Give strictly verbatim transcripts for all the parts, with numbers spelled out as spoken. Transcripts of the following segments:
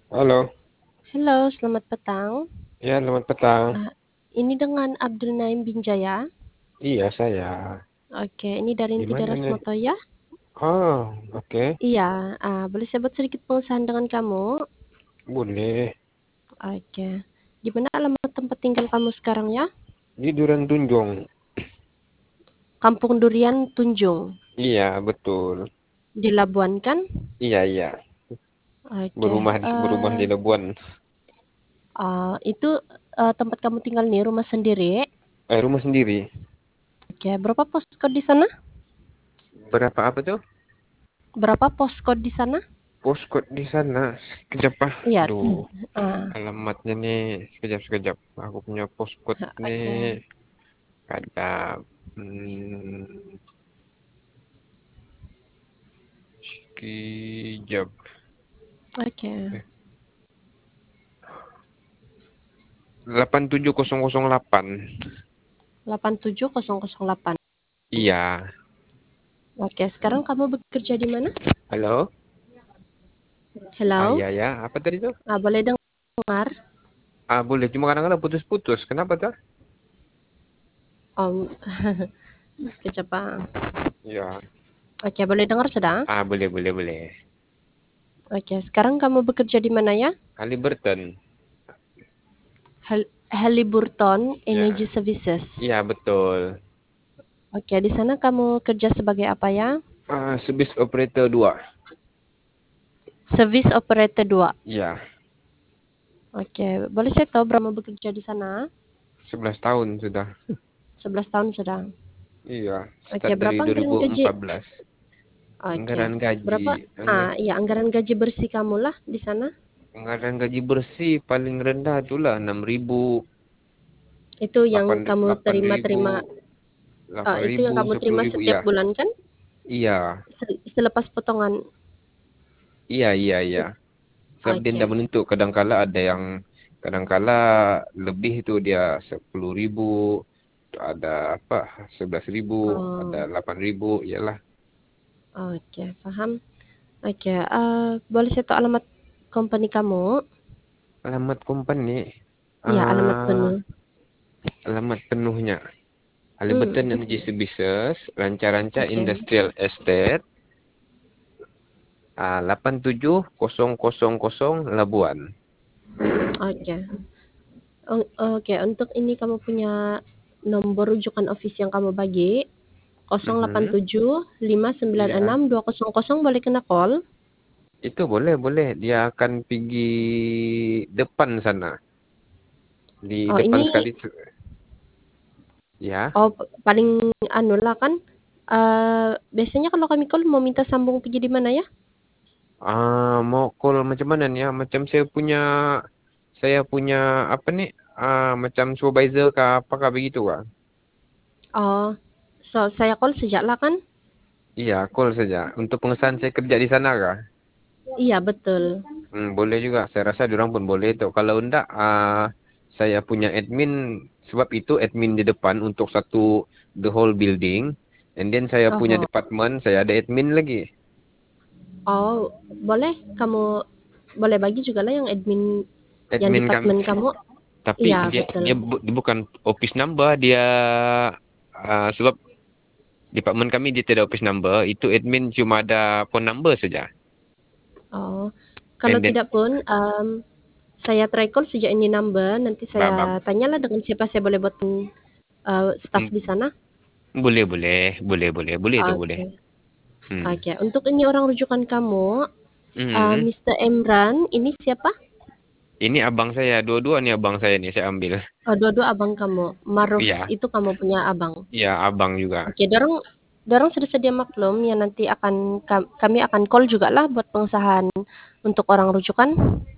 Halo. Halo, selamat petang. Ya, selamat petang. Ah, ini dengan Abdul Naim Binjaya. Iya, saya. Oke, ini dari Inti Gimana Daras nih? Motoya. Oh, oke. Iya, ah, boleh saya buat sedikit pengesahan dengan kamu? Boleh. Oke. Di mana alamat tempat tinggal kamu sekarang ya? Di Duren Tunjung. Kampung Durian Tunjung. Iya, betul. Di Labuan kan? Iya, iya. Oke. Berumah di berumah eh di Labuan. ah, itu eh, tempat kamu tinggal nih, rumah sendiri. Eh, rumah sendiri. Oke, berapa poskod di sana? Berapa apa tuh? Berapa poskod di sana? Postcode di sana. Sekejap ah. Iya. Aduh, ah, alamatnya nih. Sekejap, sekejap. Aku punya postcode oke. nih. Ada. Hmm, sekejap. Oke. delapan tujuh nol nol delapan. delapan tujuh nol nol delapan. Iya. Oke, sekarang kamu bekerja di mana? Halo? Ah, Hello? iya, ya. Apa tadi tuh? Ah, boleh dengar? Ah, boleh. Cuma kadang-kadang putus-putus. Kenapa tuh? Om, sekejap ah. Ya. Oke, boleh dengar sudah? Ah, boleh, boleh, boleh. Oke, sekarang kamu bekerja di mana ya? Halliburton. Hal Halliburton Ya. Energy Services. Iya, betul. Oke, di sana kamu kerja sebagai apa ya? Ah, service operator dua. Service Operator dua. Iya, Oke, boleh saya tahu berapa bekerja di sana? sebelas tahun sudah. Sebelas tahun sudah. Iya, Oke, start dari berapa anggaran gaji? dua ribu empat belas. Oke. Anggaran gaji. Berapa? Anggar, Ah, iya, anggaran gaji bersih kamu lah di sana. anggaran gaji bersih paling rendah itulah enam ribu, Itu yang delapan kamu delapan ribu, terima-terima. Ah, delapan itu ribu, yang kamu sepuluh terima ribu. setiap Iya, bulan kan? iya, Se- Selepas potongan. iya, iya, iya. Sebab dia tidak Oke. menentu. Kadangkala ada yang kadangkala lebih itu dia sepuluh ribu, ada apa sebelas ribu, ada Oh, delapan ribu, iyalah. oke, paham. Oke, eh, boleh saya tahu alamat company kamu? Alamat company, Iya, alamat ah penuh. alamat penuhnya. Hmm, Halliburton Energy Services, Ranca-Ranca oke, Industrial Estate, ah, delapan tujuh nol nol nol Labuan. oke. O- Oke, untuk ini kamu punya nomor rujukan office yang kamu bagi nol delapan Mhm. tujuh lima sembilan Iya, enam dua nol nol boleh kena call. itu boleh, boleh. Dia akan pergi depan sana, di Oh, depan ini sekali. tu- Ya. oh p- paling anu lah kan. Eh biasanya kalau kami call mau minta sambung pergi di mana ya? Ah, mau call macam mana nih ya? Macam saya punya, saya punya apa nih? Ah, macam supervisor kah, apakah begitu kah? Oh, so saya call sejak lah kan? Iya, call saja. Untuk pengesahan saya kerja di sana kah? Iya, betul. Hmm, boleh juga. Saya rasa diorang pun boleh tuh. Kalau enggak, ah, saya punya admin. Sebab itu admin di depan untuk satu the whole building. And then saya punya Oh, department, saya ada admin lagi. oh, boleh kamu boleh bagi juga lah yang admin yang Admin kami. departemen kamu. Tapi Iya, dia betul. dia, bu- dia bukan office number, dia ah, sebab department kami dia tidak office number, itu admin cuma ada phone number saja. Oh, kalau And then tidak pun em, saya try call sejak ini number, nanti ba- saya ba- tanyalah dengan siapa saya boleh buat eh, staff hmm, di sana. boleh boleh boleh boleh boleh itu boleh. Oke. Hmm. Oke, untuk ini orang rujukan kamu, eh, Hmm. mister Emran, ini siapa? Ini abang saya, dua-dua nih abang saya nih saya ambil. Oh, dua-dua abang kamu. Maruf Iya, itu kamu punya abang. iya abang juga. Oke, dorong dorong sudah sedia maklum ya nanti akan kam- kami akan call juga lah buat pengesahan untuk orang rujukan.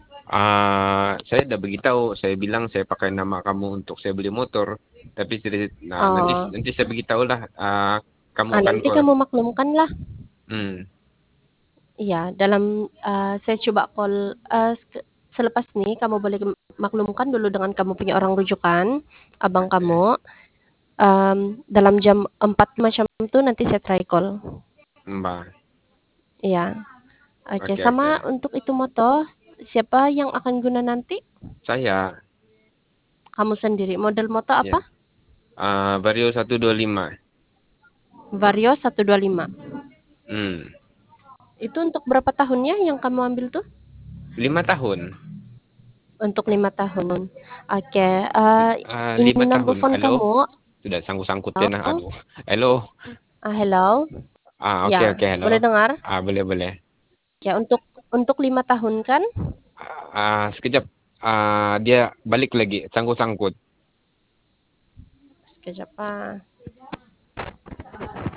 Ah, saya udah beritahu, saya bilang saya pakai nama kamu untuk saya beli motor. Tapi sudah, nah nanti Oh, nanti saya beritahu lah. Ah, kamu ah, akan nanti call. kamu maklumkan lah. Hmm. Iya, dalam eh, saya coba call eh, sek- selepas ini kamu boleh maklumkan dulu dengan kamu punya orang rujukan, abang Oke. kamu. Em, dalam jam empat macam itu nanti saya try call. Mbak. Iya. Oke, Oke, sama oke. untuk itu moto, siapa yang akan guna nanti? Saya. Kamu sendiri. Model motor Ya. apa? Uh, Vario seratus dua puluh lima. Vario seratus dua puluh lima. Hmm. Itu untuk berapa tahunnya yang kamu ambil tuh? Lima tahun. Untuk lima tahun. Oke, uh, Uh, ini lima number tahun. phone Halo? kamu. Sudah sangkut-sangkutin nah. Halo? Aduh. Halo? Ah, hello? Ah, oke, Ya, oke, halo. boleh dengar? Ah, boleh, boleh. Ya, untuk untuk lima tahun kan? Ah, sekejap. Ah, dia balik lagi. Sangkut-sangkut. Sekejap, ah.